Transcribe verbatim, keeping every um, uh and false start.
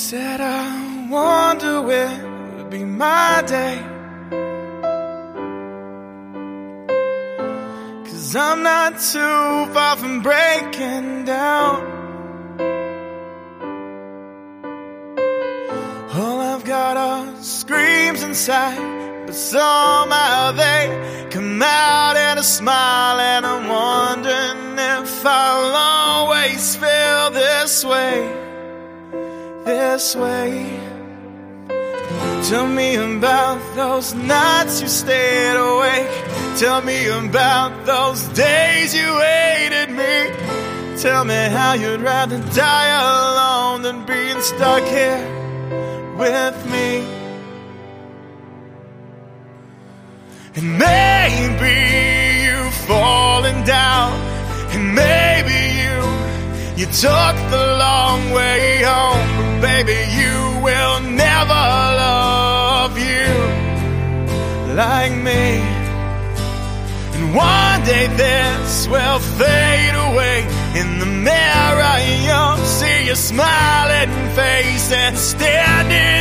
Said I wonder when would be my day, 'cause I'm not too far from breaking down. All I've got are screams inside, but somehow they come out in a smile. And I'm wondering if I'll always feel this way, this way. Tell me about those nights you stayed awake. Tell me about those days you hated me. Tell me how you'd rather die alone than being stuck here with me. And maybe you've fallen down, and maybe you You took the long way home, but baby, you will never love you like me. And one day this will fade away. In the mirror you'll see your smiling face, and standing